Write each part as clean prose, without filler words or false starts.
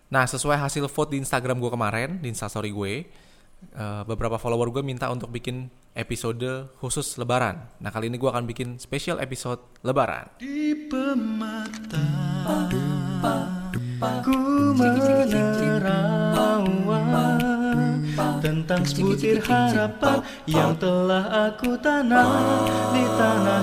Nah, sesuai hasil vote di Instagram gue kemarin, di Instastory gue, beberapa follower gue minta untuk bikin episode khusus Lebaran. Nah, kali ini gue akan bikin special episode Lebaran. Di permata ku menerawang tentang sebutir harapan yang telah aku tanam di tanah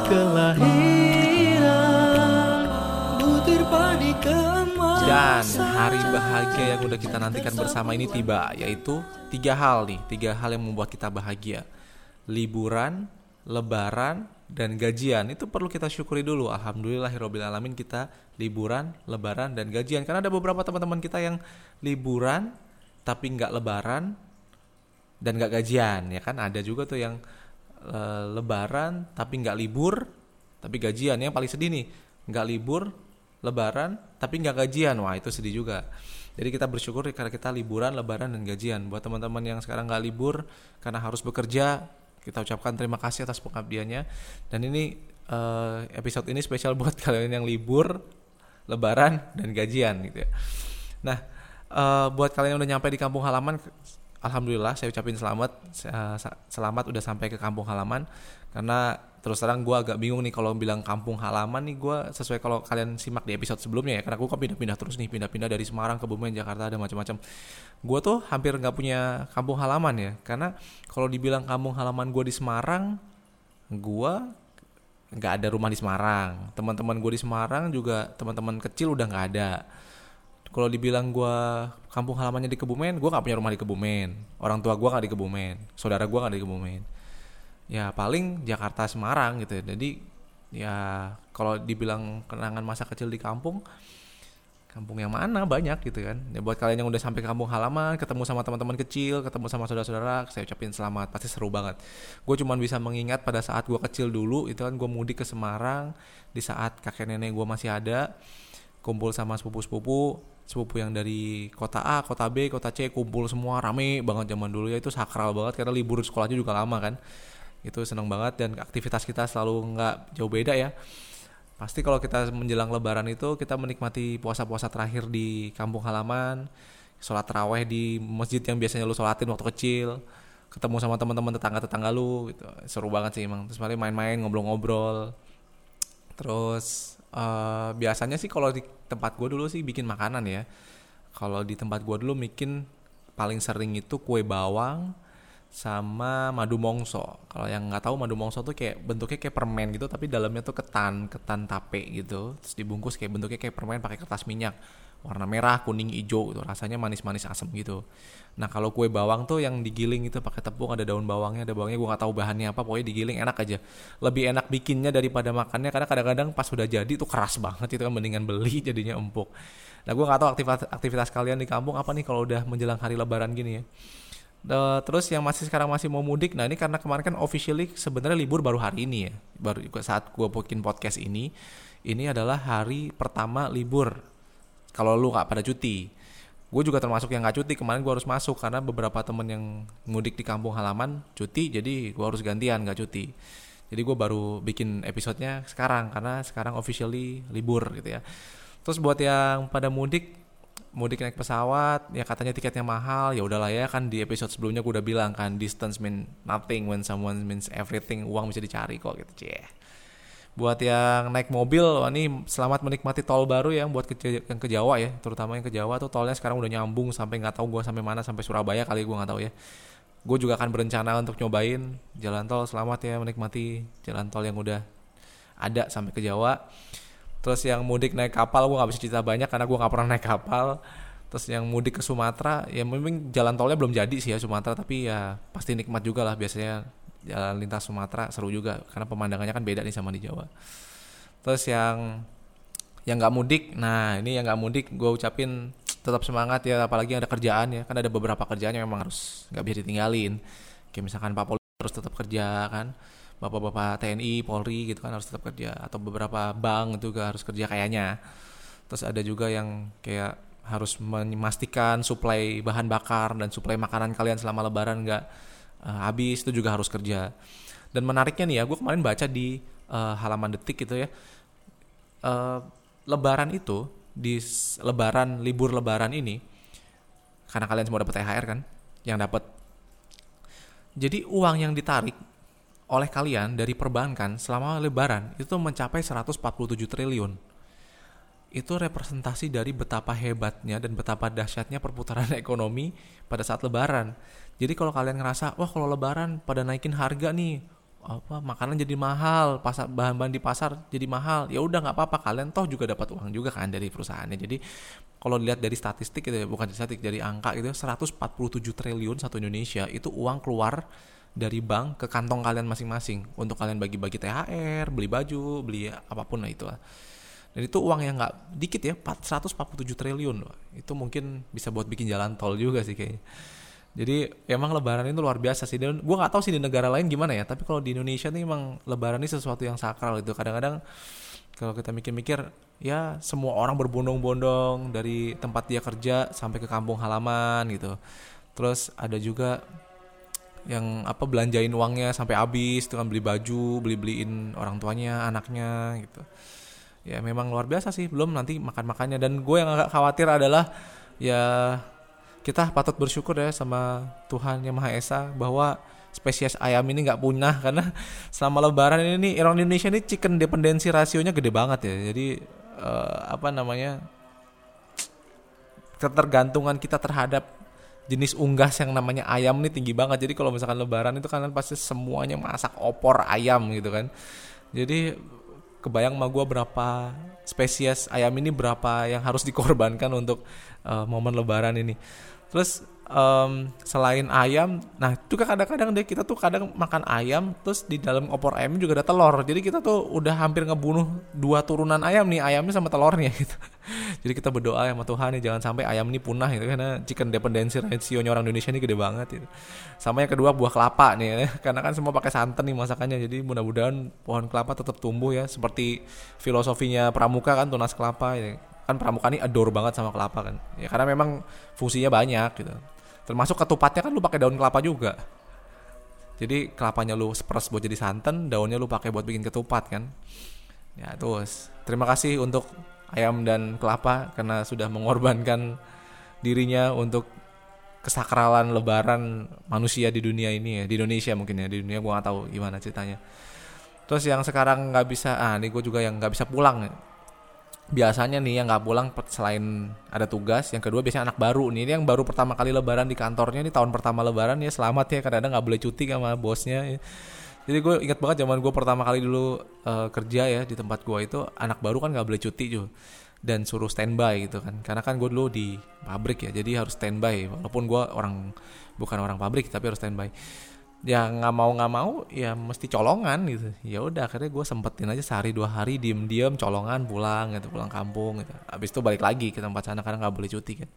kelahiran, butir padi keemasan. Dan hari bahagia yang udah kita nantikan bersama ini tiba, yaitu tiga hal yang membuat kita bahagia. Liburan, Lebaran, dan gajian. Itu perlu kita syukuri dulu. Alhamdulillahirobbilalamin kita liburan, Lebaran, dan gajian. Karena ada beberapa teman-teman kita yang liburan tapi nggak Lebaran dan nggak gajian, ya kan? Ada juga tuh yang Lebaran tapi nggak libur tapi gajian. Yang paling sedih nih, nggak libur, Lebaran tapi nggak gajian. Wah, itu sedih juga. Jadi kita bersyukur karena kita liburan, Lebaran, dan gajian. Buat teman-teman yang sekarang nggak libur karena harus bekerja, kita ucapkan terima kasih atas pengabdiannya. Dan ini episode ini spesial buat kalian yang libur, Lebaran, dan gajian gitu ya. Nah, buat kalian yang udah nyampe di kampung halaman, alhamdulillah saya ucapin selamat udah sampai ke kampung halaman. Karena terus terang gue agak bingung nih kalau bilang kampung halaman nih, gue sesuai kalau kalian simak di episode sebelumnya ya, karena gue kan pindah-pindah terus nih, pindah-pindah dari Semarang ke Kebumen, Jakarta, ada macam-macam. Gue tuh hampir nggak punya kampung halaman ya, karena kalau dibilang kampung halaman gue di Semarang, gue nggak ada rumah di Semarang. Teman-teman gue di Semarang juga teman-teman kecil udah nggak ada. Kalau dibilang gue kampung halamannya di Kebumen, gue nggak punya rumah di Kebumen. Orang tua gue nggak di Kebumen, saudara gue nggak di Kebumen. Ya paling Jakarta, Semarang gitu ya. Jadi ya kalau dibilang kenangan masa kecil di kampung yang mana banyak gitu kan. Ya buat kalian yang udah sampai ke kampung halaman, ketemu sama teman-teman kecil, ketemu sama saudara-saudara, saya ucapin selamat, pasti seru banget. Gue cuman bisa mengingat pada saat gue kecil dulu, itu kan gue mudik ke Semarang di saat kakek nenek gue masih ada, kumpul sama sepupu yang dari kota A, kota B, kota C, kumpul semua rame banget zaman dulu ya. Itu sakral banget karena libur sekolahnya juga lama kan. Itu seneng banget, dan aktivitas kita selalu nggak jauh beda ya. Pasti kalau kita menjelang Lebaran itu kita menikmati puasa-puasa terakhir di kampung halaman, sholat taraweh di masjid yang biasanya lu sholatin waktu kecil, ketemu sama teman-teman tetangga lu gitu. Seru banget sih emang. Terus paling main-main, ngobrol-ngobrol. Terus biasanya sih kalau di tempat gue dulu sih bikin makanan ya. Kalau di tempat gue dulu bikin paling sering itu kue bawang sama madu mongso. Kalau yang nggak tahu, madu mongso tuh kayak bentuknya kayak permen gitu, tapi dalamnya tuh ketan tape gitu. Terus dibungkus kayak bentuknya kayak permen pakai kertas minyak, warna merah, kuning, hijau gitu. Rasanya manis-manis asam gitu. Nah kalau kue bawang tuh yang digiling itu pakai tepung, ada daun bawangnya, gue nggak tahu bahannya apa, pokoknya digiling enak aja. Lebih enak bikinnya daripada makannya, karena kadang-kadang pas sudah jadi tuh keras banget itu kan, mendingan beli jadinya empuk. Nah gue nggak tahu aktivitas kalian di kampung apa nih kalau udah menjelang hari Lebaran gini ya. Terus yang sekarang masih mau mudik, nah ini karena kemarin kan officially sebenarnya libur baru hari ini ya, baru saat gue bikin podcast ini adalah hari pertama libur kalau lu nggak pada cuti. Gue juga termasuk yang nggak cuti, kemarin gue harus masuk karena beberapa temen yang mudik di kampung halaman cuti, jadi gue harus gantian nggak cuti. Jadi gue baru bikin episodenya sekarang karena sekarang officially libur gitu ya. Terus buat yang pada mudik naik pesawat, ya katanya tiketnya mahal, ya udahlah ya, kan di episode sebelumnya gue udah bilang kan, distance mean nothing when someone means everything, uang bisa dicari kok gitu, cie. Buat yang naik mobil, wah ini selamat menikmati tol baru ya, buat yang ke Jawa ya, terutama yang ke Jawa tuh tolnya sekarang udah nyambung sampai nggak tahu gue sampai mana, sampai Surabaya kali, gue nggak tahu ya. Gue juga akan berencana untuk nyobain jalan tol. Selamat ya menikmati jalan tol yang udah ada sampai ke Jawa. Terus yang mudik naik kapal, gue gak bisa cerita banyak karena gue gak pernah naik kapal. Terus yang mudik ke Sumatera, ya memang jalan tolnya belum jadi sih ya Sumatera, tapi ya pasti nikmat juga lah. Biasanya jalan lintas Sumatera seru juga karena pemandangannya kan beda nih sama di Jawa. Terus yang gak mudik, nah ini yang gak mudik gue ucapin tetap semangat ya, apalagi ada kerjaan ya. Kan ada beberapa kerjaan yang memang harus gak bisa ditinggalin. Kayak misalkan Pak Polri harus tetap kerja kan, bapak-bapak TNI, Polri gitu kan harus tetap kerja, atau beberapa bank juga harus kerja kayaknya. Terus ada juga yang kayak harus memastikan suplai bahan bakar dan suplai makanan kalian selama Lebaran nggak habis, itu juga harus kerja. Dan menariknya nih ya, gue kemarin baca di halaman Detik gitu ya, Lebaran itu di libur Lebaran ini karena kalian semua dapat THR kan, yang dapat. Jadi uang yang ditarik oleh kalian dari perbankan selama lebaran itu mencapai 147 triliun. Itu representasi dari betapa hebatnya dan betapa dahsyatnya perputaran ekonomi pada saat lebaran. Jadi kalau kalian ngerasa, wah kalau lebaran pada naikin harga nih, makanan jadi mahal, bahan-bahan di pasar jadi mahal, ya udah nggak apa-apa, kalian toh juga dapat uang juga kan dari perusahaannya. Jadi kalau dilihat dari statistik itu, bukan statistik, dari angka itu 147 triliun satu Indonesia itu uang keluar dari bank ke kantong kalian masing-masing untuk kalian bagi-bagi THR, beli baju, beli apapun lah itu lah. Dan itu uang yang nggak dikit ya, 147 triliun loh. Itu mungkin bisa buat bikin jalan tol juga sih kayaknya. Jadi emang lebaran itu luar biasa sih. Dan gue gak tahu sih di negara lain gimana ya, tapi kalau di Indonesia nih emang lebaran ini sesuatu yang sakral gitu. Kadang-kadang kalau kita mikir-mikir, ya semua orang berbondong-bondong dari tempat dia kerja sampai ke kampung halaman gitu. Terus ada juga yang belanjain uangnya sampai habis, itu kan beli baju, beliin orang tuanya, anaknya gitu. Ya memang luar biasa sih. Belum nanti makan-makannya. Dan gue yang agak khawatir adalah ya kita patut bersyukur ya sama Tuhan Yang Maha Esa bahwa spesies ayam ini nggak punah, karena selama lebaran ini orang Indonesia ini chicken dependency rasionya gede banget ya. Jadi ketergantungan kita terhadap jenis unggas yang namanya ayam ini tinggi banget. Jadi kalau misalkan lebaran itu kan pasti semuanya masak opor ayam gitu kan. Jadi kebayang sama gue berapa spesies ayam ini, berapa yang harus dikorbankan untuk momen lebaran ini. Terus selain ayam, nah juga kadang-kadang deh kita tuh kadang makan ayam, terus di dalam opor ayam juga ada telur. Jadi kita tuh udah hampir ngebunuh 2 turunan ayam nih, ayamnya sama telurnya gitu. Jadi kita berdoa sama Tuhan nih jangan sampai ayam ini punah gitu, karena chicken dependency ratio-nya orang Indonesia ini gede banget gitu. Sama yang kedua buah kelapa nih ya, karena kan semua pakai santan nih masakannya. Jadi mudah-mudahan pohon kelapa tetap tumbuh ya, seperti filosofinya Pramuka kan, tunas kelapa ya. Kan Pramuka ini adore banget sama kelapa kan ya, karena memang fungsinya banyak gitu, termasuk ketupatnya kan lu pakai daun kelapa juga. Jadi kelapanya lu peres buat jadi santan, daunnya lu pakai buat bikin ketupat kan ya. Terus terima kasih untuk ayam dan kelapa karena sudah mengorbankan dirinya untuk kesakralan lebaran manusia di dunia ini ya, di Indonesia mungkin ya, di dunia gua nggak tahu gimana ceritanya. Terus yang sekarang nggak bisa, ini gue juga yang nggak bisa pulang. Biasanya nih yang nggak pulang selain ada tugas, yang kedua biasanya anak baru nih. Ini yang baru pertama kali lebaran di kantornya, ini tahun pertama lebaran ya, selamat ya, kadang-kadang nggak boleh cuti sama bosnya ya. Jadi gue ingat banget zaman gue pertama kali dulu kerja ya di tempat gue itu, anak baru kan nggak boleh cuti juga dan suruh standby gitu kan, karena kan gue dulu di pabrik ya, jadi harus standby walaupun gue bukan orang pabrik tapi harus standby. Ya nggak mau ya mesti colongan gitu. Ya udah akhirnya gue sempetin aja sehari 2 hari diem colongan pulang gitu, pulang kampung gitu. Abis itu balik lagi ke tempat sana karena nggak boleh cuti kan.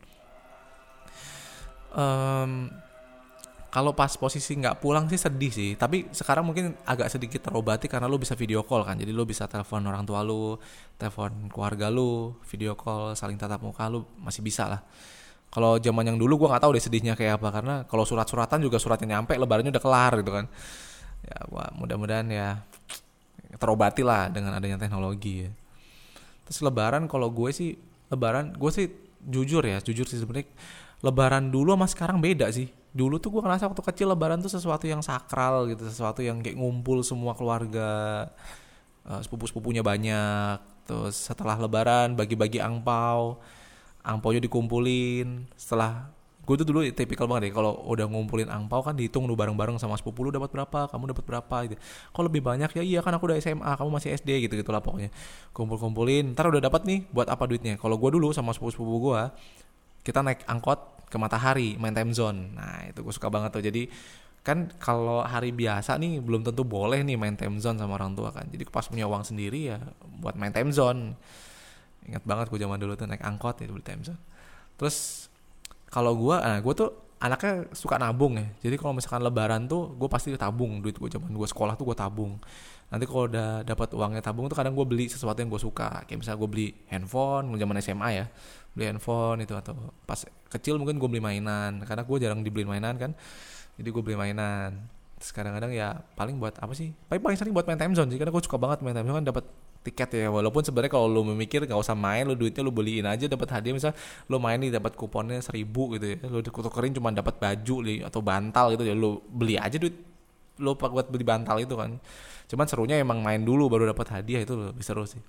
Kalau pas posisi nggak pulang sih sedih sih, tapi sekarang mungkin agak sedikit terobati karena lu bisa video call kan. Jadi lu bisa telepon orang tua lu, telepon keluarga lu, video call, saling tatap muka, lu masih bisa lah. Kalau zaman yang dulu gue nggak tahu deh sedihnya kayak apa, karena kalau surat-suratan juga suratnya nyampe lebarannya udah kelar gitu kan. Ya wah, mudah-mudahan ya terobati lah dengan adanya teknologi ya. Terus lebaran kalau gue sih jujur sih sebenarnya lebaran dulu sama sekarang beda sih. Dulu tuh gue ngerasa waktu kecil lebaran tuh sesuatu yang sakral gitu, sesuatu yang kayak ngumpul semua keluarga, sepupu-sepupunya banyak. Terus setelah lebaran bagi-bagi angpaunya dikumpulin. Setelah gue tuh dulu tipikal banget deh, kalau udah ngumpulin angpau kan dihitung lu bareng-bareng sama sepupu lu dapat berapa, kamu dapat berapa gitu. Kalau lebih banyak ya iya kan aku udah SMA, kamu masih SD gitu lah pokoknya. Kumpul-kumpulin, ntar udah dapat nih buat apa duitnya. Kalau gue dulu sama sepupu-sepupu gue, kita naik angkot ke Matahari main time zone. Nah itu gue suka banget tuh. Jadi kan kalau hari biasa nih belum tentu boleh nih main time zone sama orang tua kan. Jadi pas punya uang sendiri ya buat main time zone. Ingat banget gue zaman dulu tuh naik angkot ya beli time zone. Terus kalau gue tuh anaknya suka nabung ya. Jadi kalau misalkan lebaran tuh gue pasti tabung duit gue. Zaman gue sekolah tuh gue tabung. Nanti kalau udah dapat uangnya tabung tuh kadang gue beli sesuatu yang gue suka. Kayak misalnya gue beli handphone zaman SMA ya. Beli handphone itu, atau pas kecil mungkin gue beli mainan karena gue jarang dibeliin mainan kan. Jadi gue beli mainan. Terus kadang-kadang ya paling buat apa sih? Paling sering buat main time zone sih, karena gue suka banget main time zone kan, dapat tiket ya, walaupun sebenarnya kalau lu memikir nggak usah main, lu duitnya lu beliin aja dapat hadiah, misal lu main nih dapat kuponnya 1.000 gitu ya, lu tukerin cuma dapat baju nih atau bantal gitu ya, lu beli aja duit lu buat beli bantal itu kan. Cuman serunya emang main dulu baru dapat hadiah, itu lebih seru sih.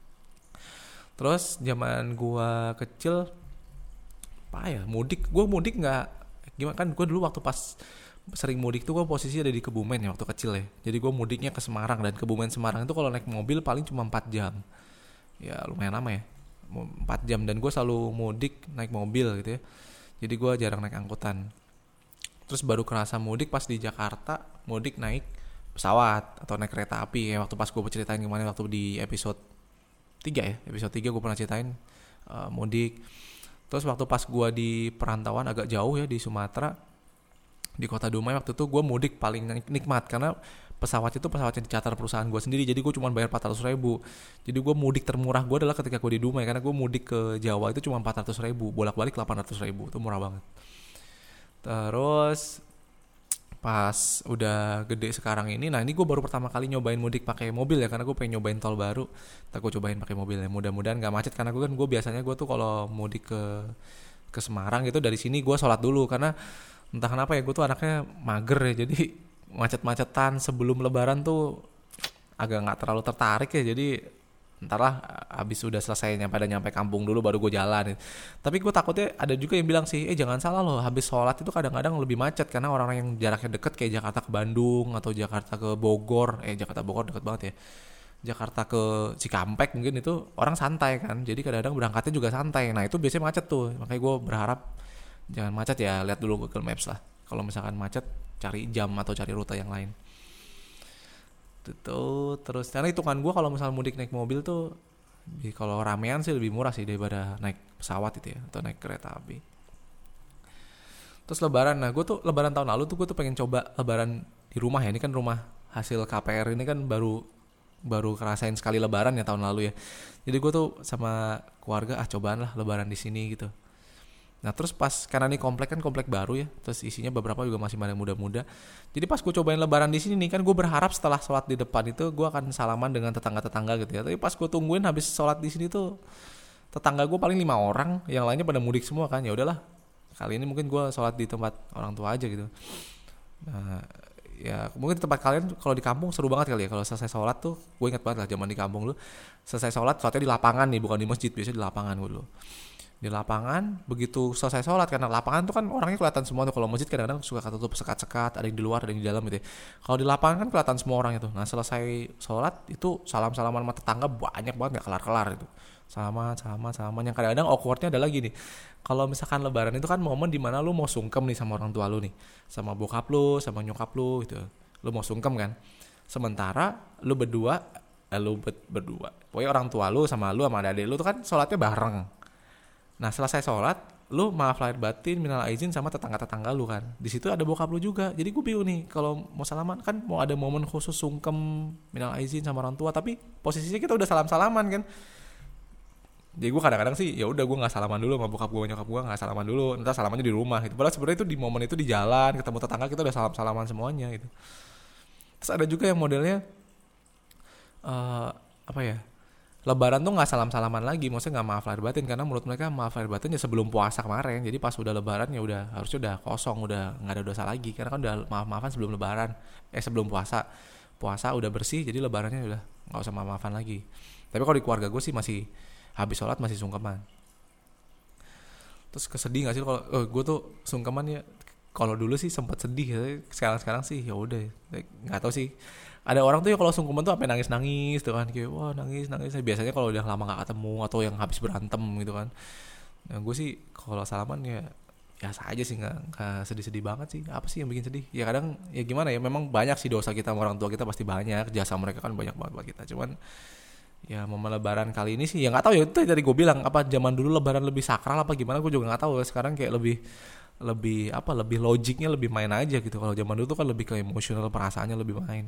Terus zaman gua kecil apa ya, gua mudik nggak gimana kan, gua dulu waktu pas sering mudik tuh gue posisi ada di Kebumen ya waktu kecil ya. Jadi gue mudiknya ke Semarang, dan Kebumen Semarang itu kalau naik mobil paling cuma 4 jam. Ya lumayan lama ya, 4 jam, dan gue selalu mudik naik mobil gitu ya. Jadi gue jarang naik angkutan. Terus baru kerasa mudik pas di Jakarta, mudik naik pesawat atau naik kereta api ya. Waktu pas gue ceritain gimana waktu di episode 3 ya, episode 3 gue pernah ceritain mudik. Terus waktu pas gue di perantauan agak jauh ya di Sumatera, di Kota Dumai waktu itu gue mudik paling nikmat karena pesawat itu pesawat yang dicatat perusahaan gue sendiri, jadi gue cuma bayar 400.000. Jadi gue mudik termurah gue adalah ketika gue di Dumai, karena gue mudik ke Jawa itu cuma 400.000, bolak-balik 800.000, itu murah banget. Terus pas udah gede sekarang ini, nah ini gue baru pertama kali nyobain mudik pakai mobil ya, karena gue pengen nyobain tol baru. Ntar gue cobain pakai mobil ya, mudah-mudahan nggak macet, karena gue biasanya gue tuh kalau mudik ke Semarang gitu dari sini gue sholat dulu, karena entah kenapa ya gue tuh anaknya mager ya, jadi macet-macetan sebelum lebaran tuh agak gak terlalu tertarik ya. Jadi entarlah abis udah selesai nyampe kampung dulu baru gue jalan. Tapi gue takutnya ada juga yang bilang sih, jangan salah loh, habis sholat itu kadang-kadang lebih macet, karena orang-orang yang jaraknya deket kayak Jakarta ke Bandung atau Jakarta ke Bogor, Jakarta Bogor deket banget ya, Jakarta ke Cikampek mungkin itu orang santai kan, jadi kadang-kadang berangkatnya juga santai. Nah itu biasanya macet tuh, makanya gue berharap jangan macet ya, lihat dulu Google Maps lah. Kalau misalkan macet, cari jam atau cari rute yang lain. Itu terus karena hitungan gue kalau misalnya mudik naik mobil tuh, kalau ramean sih lebih murah sih daripada naik pesawat itu ya, atau naik kereta api. Terus lebaran, nah gue tuh lebaran tahun lalu tuh gue tuh pengen coba lebaran di rumah ya. Ini kan rumah hasil KPR ini kan baru kerasain sekali lebaran ya tahun lalu ya. Jadi gue tuh sama keluarga cobaan lah lebaran di sini gitu. Nah terus pas, karena ini komplek baru ya, terus isinya beberapa juga masih pada muda-muda. Jadi pas gue cobain lebaran di sini nih kan, gue berharap setelah sholat di depan itu gue akan salaman dengan tetangga-tetangga gitu ya. Tapi pas gue tungguin habis sholat di sini tuh, tetangga gue paling 5 orang, yang lainnya pada mudik semua kan. Ya udahlah, kali ini mungkin gue sholat di tempat orang tua aja gitu. Nah ya mungkin di tempat kalian kalau di kampung seru banget kali ya, kalau selesai sholat tuh, gue ingat banget lah zaman di kampung lu selesai sholatnya di lapangan nih, bukan di masjid, biasanya di lapangan gue dulu. Di lapangan, begitu selesai sholat, karena lapangan tuh kan orangnya kelihatan semua tuh. Kalau masjid kadang-kadang suka ketutup sekat-sekat, ada yang di luar, ada yang di dalam gitu ya. Kalau di lapangan kan kelihatan semua orang itu. Nah selesai sholat itu salam-salaman sama tetangga banyak banget, gak kelar-kelar itu. Salaman. Yang kadang-kadang awkwardnya ada lagi nih. Kalau misalkan lebaran itu kan momen dimana lu mau sungkem nih sama orang tua lu nih, sama bokap lu, sama nyokap lu gitu. Lu mau sungkem kan. Sementara lu berdua, pokoknya orang tua lu sama adik lu tuh kan sholatnya bareng. Nah selesai sholat, lu maaf lahir batin, minal aizin sama tetangga-tetangga lu kan. Di situ ada bokap lu juga. Jadi gue bingung nih, kalau mau salaman kan mau ada momen khusus sungkem minal aizin sama orang tua, tapi posisinya kita udah salam-salaman kan. Jadi gue kadang-kadang sih ya udah gue nggak salaman dulu sama bokap gue, nyokap gue nggak salaman dulu, entar salamannya di rumah gitu. Padahal sebenarnya itu di momen itu di jalan ketemu tetangga kita udah salam-salaman semuanya gitu. Terus ada juga yang modelnya Lebaran tuh nggak salam-salaman lagi, maksudnya nggak maaf lahir batin, karena menurut mereka maaf lahir batin ya sebelum puasa kemarin. Jadi pas udah lebaran ya udah harusnya udah kosong, udah nggak ada dosa lagi, karena kan udah maaf-maafan sebelum lebaran, sebelum puasa udah bersih, jadi lebarannya udah nggak usah maaf-maafan lagi. Tapi kalau di keluarga gue sih masih habis sholat masih sungkeman. Terus kesedih nggak sih kalau gue tuh sungkeman ya? Kalau dulu sih sempat sedih, sekarang sih ya udah, nggak tahu sih. Ada orang tuh ya kalau sungkeman tuh sampai nangis tuh kan, kayak wah nangis. Biasanya kalau udah lama gak ketemu atau yang habis berantem gitu kan. Nah gue sih kalau salaman ya biasa aja sih, nggak sedih-sedih banget sih. Apa sih yang bikin sedih? Ya kadang ya gimana ya, memang banyak sih dosa kita sama orang tua kita, pasti banyak, jasa mereka kan banyak banget buat kita. Cuman ya momen lebaran kali ini sih ya nggak tahu ya, itu tadi gue bilang apa zaman dulu lebaran lebih sakral apa gimana, gue juga nggak tahu. Sekarang kayak lebih logiknya lebih main aja gitu. Kalau zaman dulu tuh kan lebih ke emosional, perasaannya lebih main.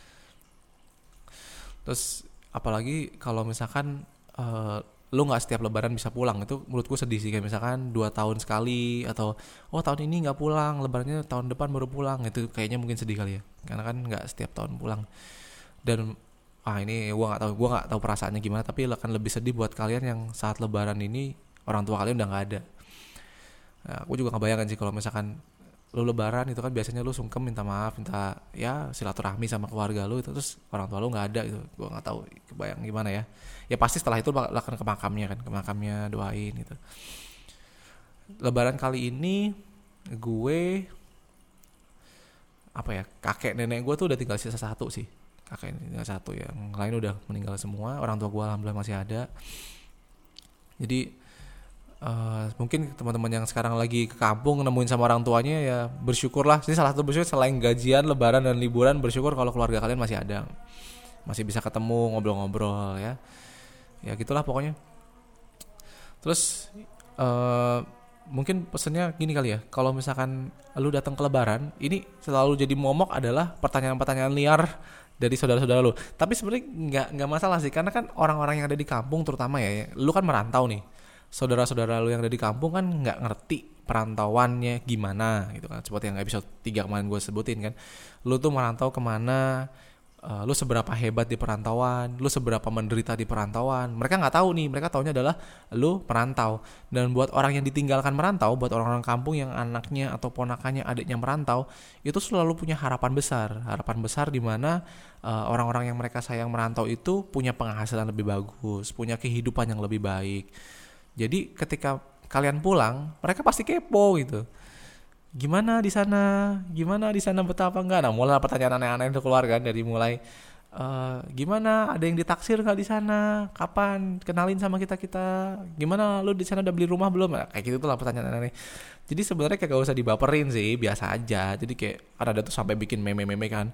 Terus apalagi kalau misalkan lu nggak setiap lebaran bisa pulang, itu menurutku sedih sih. Kayak misalkan 2 tahun sekali, atau tahun ini nggak pulang, lebarannya tahun depan baru pulang, itu kayaknya mungkin sedih kali ya, karena kan nggak setiap tahun pulang. Dan ini gue nggak tahu perasaannya gimana, tapi akan lebih sedih buat kalian yang saat lebaran ini orang tua kalian udah nggak ada. Nah, aku juga ngebayangkan sih kalau misalkan lu lebaran itu kan biasanya lu sungkem minta maaf, minta ya silaturahmi sama keluarga lu itu, terus orang tua lu nggak ada gitu. Gue nggak tahu, kebayang gimana ya. Ya pasti setelah itu akan ke makamnya doain gitu. Lebaran kali ini gue kakek nenek gue tuh udah tinggal sisa satu sih. Kakek ini tinggal satu, yang lain udah meninggal semua. Orang tua gue alhamdulillah masih ada. Jadi mungkin teman-teman yang sekarang lagi ke kampung nemuin sama orang tuanya, ya bersyukurlah. Ini salah satu bersyukur selain gajian, lebaran dan liburan, bersyukur kalau keluarga kalian masih ada, masih bisa ketemu, ngobrol-ngobrol ya. Ya gitulah pokoknya. Terus mungkin pesennya gini kali ya, kalau misalkan lu datang ke lebaran, ini selalu jadi momok adalah pertanyaan-pertanyaan liar dari saudara-saudara lu. Tapi sebenarnya nggak masalah sih, karena kan orang-orang yang ada di kampung terutama ya, lu kan merantau nih. Saudara-saudara lu yang ada di kampung kan nggak ngerti perantauannya gimana gitu kan, seperti yang episode 3 kemarin gue sebutin kan. Lu tuh merantau kemana, lu seberapa hebat di perantauan, lu seberapa menderita di perantauan. Mereka nggak tahu nih, mereka taunya adalah lu perantau. Dan buat orang yang ditinggalkan merantau, buat orang-orang kampung yang anaknya atau ponakannya, adiknya merantau, itu selalu punya harapan besar di mana orang-orang yang mereka sayang merantau itu punya penghasilan lebih bagus, punya kehidupan yang lebih baik. Jadi ketika kalian pulang, mereka pasti kepo gitu. Gimana di sana betah apa enggak? Nah, mulai pertanyaan aneh-aneh itu keluar kan, dari mulai gimana, ada yang ditaksir nggak di sana? Kapan? Kenalin sama kita. Gimana, lu di sana udah beli rumah belum? Nah, kayak gitu tuh lah pertanyaan aneh. Jadi sebenarnya kayak gak usah dibaperin sih, biasa aja. Jadi kayak ada tuh sampai bikin meme-meme kan.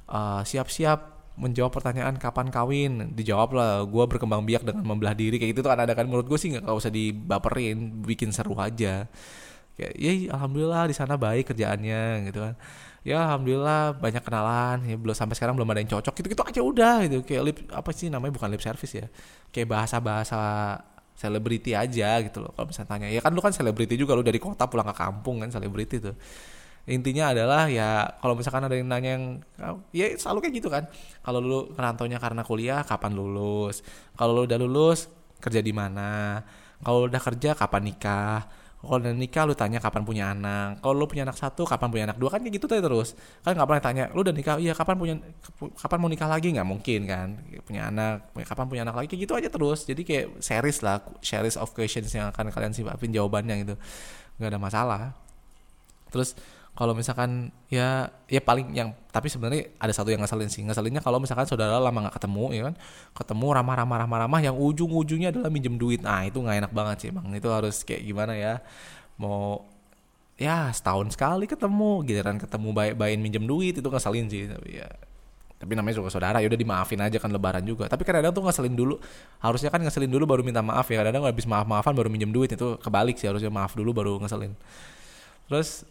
Siap-siap menjawab pertanyaan kapan kawin, dijawab lah gue berkembang biak dengan membelah diri, kayak gitu tuh kan ada kan. Menurut gue sih nggak usah dibaperin, bikin seru aja. Kayak ya alhamdulillah di sana baik kerjaannya gitu kan, ya alhamdulillah banyak kenalan ya, belum sampai sekarang belum ada yang cocok, gitu aja udah gitu. Kayak apa sih namanya, bukan lip service ya, kayak bahasa selebriti aja gitu loh. Kalau misalnya tanya, ya kan lu kan selebriti juga, lu dari kota pulang ke kampung kan, selebriti tuh. Intinya adalah ya kalau misalkan ada yang nanya, yang ya selalu kayak gitu kan. Kalau lu ngerantaunya karena kuliah, kapan lulus? Kalau lu udah lulus, kerja di mana? Kalau udah kerja, kapan nikah? Kalau udah nikah, lu tanya kapan punya anak? Kalau lu punya anak 1, kapan punya anak 2? Kan kayak gitu terus. Kan nggak pernah tanya, lu udah nikah? Iya, kapan mau nikah lagi? Nggak mungkin kan? Punya anak, kapan punya anak lagi? Kayak gitu aja terus. Jadi kayak series of questions yang akan kalian siapin jawabannya gitu. Nggak ada masalah. Terus kalau misalkan ya paling yang, tapi sebenarnya ada satu yang ngeselinnya kalau misalkan saudara lama nggak ketemu, ya kan, ketemu ramah yang ujung-ujungnya adalah minjem duit. Nah itu nggak enak banget sih bang, itu harus kayak gimana ya, mau ya setahun sekali ketemu, giliran ketemu baik-baikin minjem duit, itu ngeselin sih. Tapi namanya juga saudara, yaudah dimaafin aja kan, lebaran juga. Tapi kadang-kadang tuh ngeselin dulu, harusnya kan ngeselin dulu baru minta maaf ya. Kadang-kadang habis maaf-maafan baru minjem duit, itu kebalik sih, harusnya maaf dulu baru ngeselin. Terus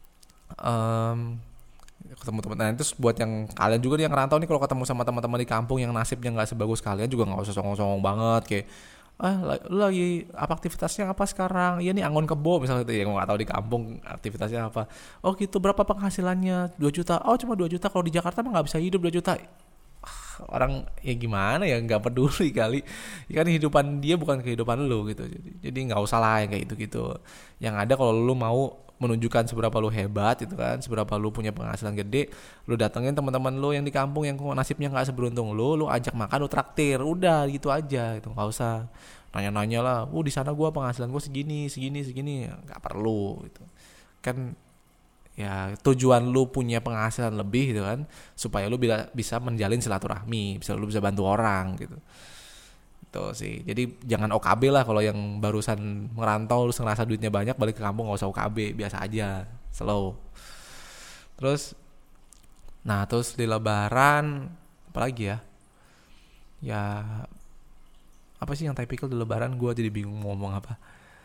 ketemu teman. Nah itu buat yang kalian juga yang ngerantau nih, kalau ketemu sama teman-teman di kampung yang nasibnya nggak sebagus kalian, juga nggak usah songong-songong banget kayak lu lagi apa aktivitasnya apa sekarang? Iya nih angon kebo misalnya, itu ya gue nggak tahu di kampung aktivitasnya apa. Oh gitu, berapa penghasilannya? 2 juta. Oh cuma 2 juta, kalau di Jakarta mah nggak bisa hidup 2 juta. Orang ya gimana ya, nggak peduli kali ya kan, kehidupan dia bukan kehidupan lu gitu. Jadi nggak usah lah yang kayak gitu. Yang ada kalau lu mau menunjukkan seberapa lu hebat itu kan, seberapa lu punya penghasilan gede, lu datengin teman-teman lu yang di kampung yang nasibnya nggak seberuntung lu ajak makan, lu traktir, udah gitu aja. Itu nggak usah nanya-nanya lah, di sana gua penghasilan gua segini, nggak perlu gitu kan. Ya tujuan lu punya penghasilan lebih gitu kan, supaya lu bisa menjalin silaturahmi, lu bisa bantu orang gitu. Itu sih. Jadi jangan OKB lah, kalau yang barusan merantau terus ngerasa duitnya banyak, balik ke kampung nggak usah OKB, biasa aja, slow. Terus di lebaran apalagi ya? Ya apa sih yang typical di lebaran, gue jadi bingung mau ngomong apa.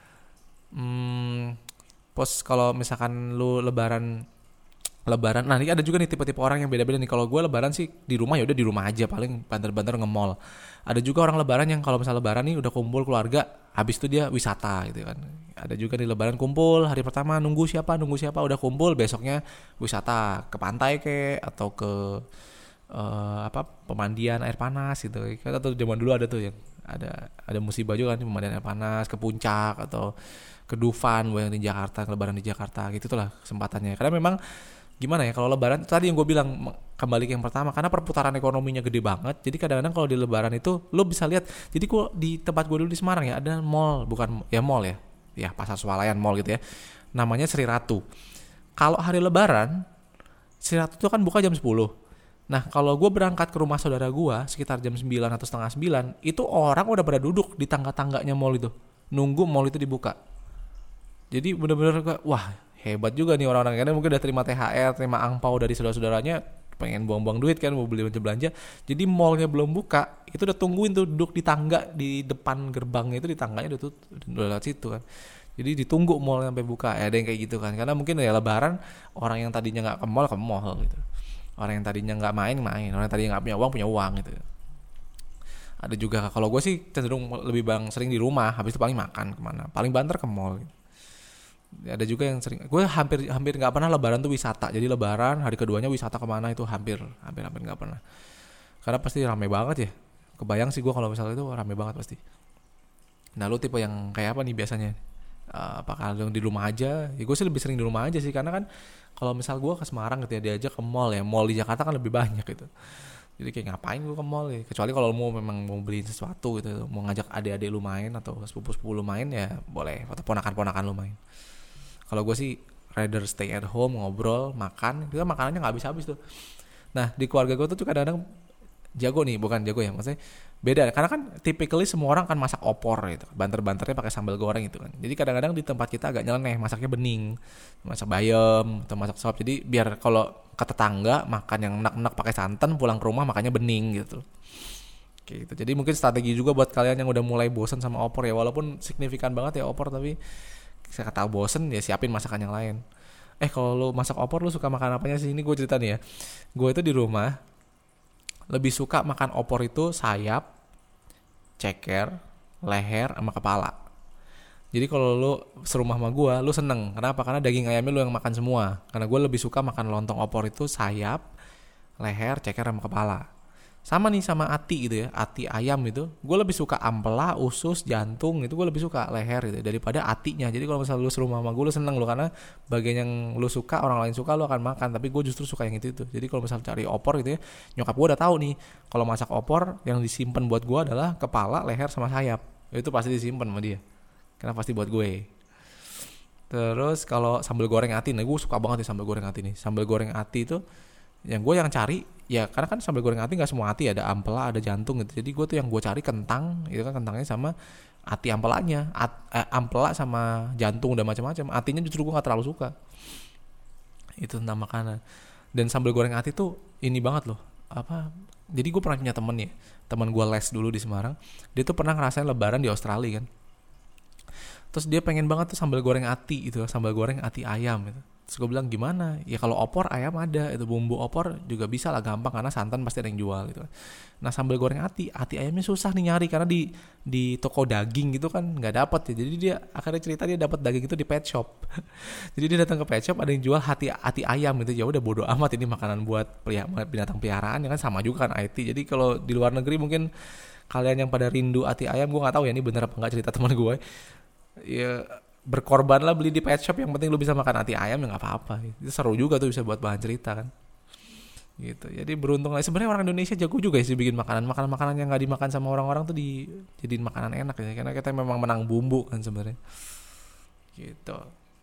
Kalau misalkan lu lebaran, nah ini ada juga nih tipe-tipe orang yang beda-beda nih. Kalau gue lebaran sih di rumah, ya udah di rumah aja, paling banter-banter nge-mall. Ada juga orang lebaran yang kalau misalnya lebaran nih udah kumpul keluarga, habis itu dia wisata gitu kan. Ada juga di lebaran kumpul hari pertama, nunggu siapa udah kumpul, besoknya wisata ke pantai atau ke pemandian air panas gitu kan, atau zaman dulu ada tuh yang ada musibah juga kan, pemandian air panas ke puncak atau ke Dufan yang di Jakarta, lebaran di Jakarta gitu tuh lah kesempatannya. Karena memang gimana ya, kalau lebaran tadi yang gue bilang kembali ke yang pertama, karena perputaran ekonominya gede banget. Jadi kadang-kadang kalau di lebaran itu lo bisa lihat, jadi gue di tempat gue dulu di Semarang ya, ada mall, bukan ya mall ya Pasar Swalayan Mall gitu ya, namanya Sri Ratu. Kalau hari lebaran Sri Ratu itu kan buka jam 10. Nah kalau gue berangkat ke rumah saudara gue sekitar jam 9 atau setengah 9, itu orang udah pada duduk di tangga-tangganya mall itu, nunggu mall itu dibuka. Jadi bener-bener wah hebat juga nih orang-orang, karena mungkin udah terima THR, terima angpau dari saudara-saudaranya, pengen buang-buang duit kan, mau beli belanja. Jadi mallnya belum buka, itu udah tungguin tuh, duduk di tangga di depan gerbangnya itu, di tangganya udah lewat situ kan. Jadi ditunggu mall sampai buka. Ada yang kayak gitu kan, karena mungkin ya lebaran orang yang tadinya nggak ke mall gitu. Orang yang tadinya nggak main, orang yang tadinya nggak punya uang gitu. Ada juga, kalau gue sih cenderung lebih sering di rumah, habis itu paling makan kemana, paling banter ke mall gitu. Ada juga yang sering, gue hampir nggak pernah lebaran tuh wisata. Jadi lebaran hari keduanya wisata kemana itu hampir nggak pernah, karena pasti rame banget ya. Kebayang sih gue kalau misalnya itu rame banget pasti. Nah lu tipe yang kayak apa nih biasanya? Apakah lu di rumah aja? Ya gue sih lebih sering di rumah aja sih, karena kan kalau misal gue ke Semarang gitu ya, diajak ke mall ya, mall di Jakarta kan lebih banyak gitu. Jadi kayak ngapain gue ke mall ya, kecuali kalau lu memang mau beli sesuatu gitu, mau ngajak adik-adik lu main atau sepupu-sepupu lu main ya boleh, atau ponakan-ponakan lu main. Kalau gue sih rather stay at home, ngobrol, makan, itu kan makanannya nggak habis-habis tuh. Nah di keluarga gue tuh kadang-kadang jago nih, bukan jago ya, maksudnya beda, karena kan typically semua orang kan masak opor gitu, banter-banternya pakai sambal goreng gitu kan. Jadi kadang-kadang di tempat kita agak nyeleneh, masaknya bening, masak bayam atau masak sop. Jadi biar kalau ke tetangga makan yang enak-enak pakai santan, pulang ke rumah makannya bening gitu. Kayak gitu. Jadi mungkin strategi juga buat kalian yang udah mulai bosan sama opor ya, walaupun signifikan banget ya opor, tapi saya kata bosen ya siapin masakan yang lain. Kalau lu masak opor lu suka makan apanya sih? Ini gue cerita nih ya. Gue itu di rumah lebih suka makan opor itu sayap, ceker, leher, sama kepala. Jadi kalau lu serumah sama gue, lu seneng. Kenapa? Karena daging ayamnya lu yang makan semua. Karena gue lebih suka makan lontong opor itu sayap, leher, ceker, sama kepala. Sama nih sama ati gitu ya, ati ayam itu gue lebih suka ampela, usus, jantung, itu gue lebih suka leher gitu daripada atinya. Jadi kalau misalnya lu serumah sama gue, lu seneng lu, karena bagian yang lu suka orang lain suka lu akan makan, tapi gue justru suka yang itu. Jadi kalau misalnya cari opor gitu ya, nyokap gue udah tahu nih kalau masak opor yang disimpan buat gue adalah kepala, leher, sama sayap. Itu pasti disimpan sama dia, karena pasti buat gue. Terus kalau sambal goreng ati, nah gue suka banget nih sambal goreng ati nih. Sambal goreng ati itu yang cari ya, karena kan sambal goreng ati nggak semua ati, ada ampela, ada jantung gitu. Jadi gue tuh yang gue cari kentang, itu kan kentangnya sama ati ampelanya, ampela sama jantung udah macam-macam. Atinya justru gue nggak terlalu suka. Itu tentang makanan. Dan sambal goreng ati tuh ini banget loh. Jadi gue pernah punya teman gue les dulu di Semarang. Dia tuh pernah ngerasain lebaran di Australia kan. Terus dia pengen banget tuh sambal goreng ati itu, sambal goreng ati ayam gitu. Terus gue bilang gimana? Ya kalau opor ayam ada, itu bumbu opor juga bisa lah, gampang karena santan pasti ada yang jual gitu. Nah sambal goreng ati ayamnya susah nih nyari, karena di toko daging gitu kan nggak dapat ya. Jadi dia akhirnya cerita dia dapat daging itu di pet shop. Jadi dia datang ke pet shop, ada yang jual ati ayam gitu. Ya udah bodo amat, ini makanan buat binatang peliharaan ya kan, sama juga kan IT. Jadi kalau di luar negeri mungkin kalian yang pada rindu ati ayam, gue nggak tahu ya ini bener apa nggak cerita teman gue. Ya berkorbanlah beli di pet shop, yang penting lu bisa makan ati ayam ya nggak apa-apa. Itu seru juga tuh, bisa buat bahan cerita kan gitu. Jadi beruntung lah sebenarnya orang Indonesia, jago juga sih bikin makanan yang nggak dimakan sama orang-orang tuh dijadiin makanan enak ya, karena kita memang menang bumbu kan sebenarnya gitu.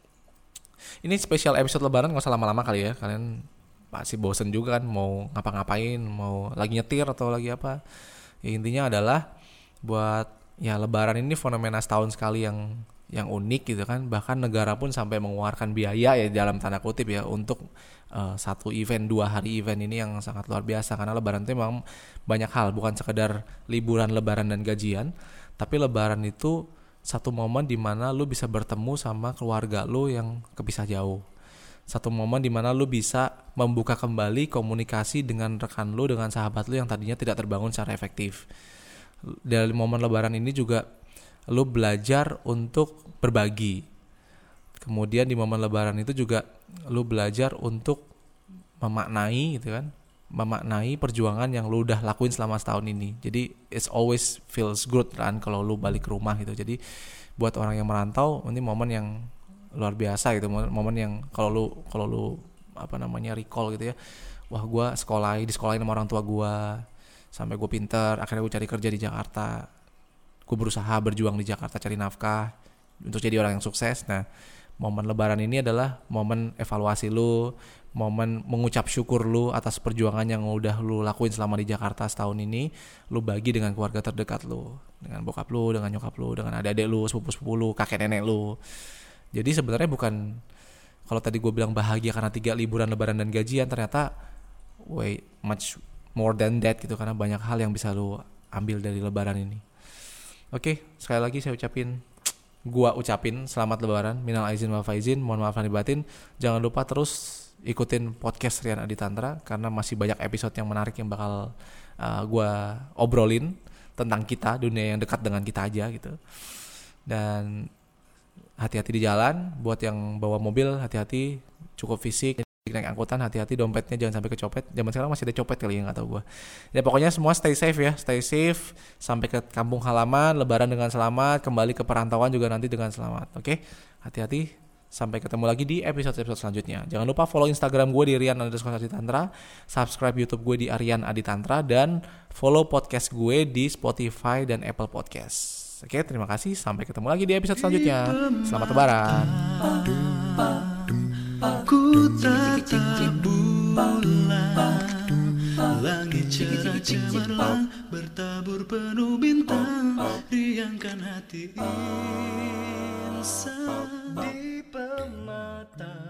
Ini spesial episode lebaran, nggak usah lama-lama kali ya, kalian pasti bosen juga kan mau ngapa-ngapain, mau lagi nyetir atau lagi apa ya. Intinya adalah buat ya lebaran ini fenomena setahun sekali yang unik gitu kan. Bahkan negara pun sampai mengeluarkan biaya ya dalam tanda kutip ya untuk satu event, 2 hari event ini yang sangat luar biasa. Karena lebaran itu memang banyak hal, bukan sekedar liburan, lebaran dan gajian, tapi lebaran itu satu momen di mana lu bisa bertemu sama keluarga lu yang kepisah jauh. Satu momen di mana lu bisa membuka kembali komunikasi dengan rekan lu, dengan sahabat lu yang tadinya tidak terbangun secara efektif. Dari momen lebaran ini juga lu belajar untuk berbagi. Kemudian di momen lebaran itu juga lu belajar untuk memaknai gitu kan. memaknai perjuangan yang lu udah lakuin selama setahun ini. Jadi it's always feels good kan kalau lu balik ke rumah gitu. Jadi buat orang yang merantau ini momen yang luar biasa gitu, momen yang kalau lu recall gitu ya. Wah, gue disekolahin sama orang tua gue sampai gue pinter, akhirnya gue cari kerja di Jakarta. Gue berusaha berjuang di Jakarta cari nafkah untuk jadi orang yang sukses. Nah, momen lebaran ini adalah momen evaluasi lu, momen mengucap syukur lu atas perjuangan yang udah lu lakuin selama di Jakarta setahun ini. Lu bagi dengan keluarga terdekat lu, dengan bokap lu, dengan nyokap lu, dengan adik-adik lu, sepupu-sepupu lu, kakek nenek lu. Jadi sebenarnya bukan, kalau tadi gue bilang bahagia karena 3 liburan, lebaran dan gajian, ternyata way much more than that gitu, karena banyak hal yang bisa lu ambil dari lebaran ini. Oke, sekali lagi saya ucapin selamat lebaran, minal aizin wal faizin, mohon maaf lahir batin. Jangan lupa terus ikutin podcast Rian Adi Tantra karena masih banyak episode yang menarik yang bakal gue obrolin tentang kita, dunia yang dekat dengan kita aja gitu. Dan hati-hati di jalan, buat yang bawa mobil hati-hati, cukup fisik. Naik angkutan hati-hati, dompetnya jangan sampai kecopet. Zaman sekarang masih ada copet kali ya, nggak tahu gue. Ya pokoknya semua stay safe ya, stay safe sampai ke kampung halaman, lebaran dengan selamat, kembali ke perantauan juga nanti dengan selamat. Oke, hati-hati, sampai ketemu lagi di episode-episode selanjutnya. Jangan lupa follow Instagram gue di Rian_Adi_Tantra, subscribe YouTube gue di Aryan Adi Tantra, dan follow podcast gue di Spotify dan Apple Podcast. Oke, terima kasih, sampai ketemu lagi di episode selanjutnya. Selamat lebaran. Ku tatap bulan, langit cerah cemerlang, bertabur penuh bintang, riangkan hati insan di permata.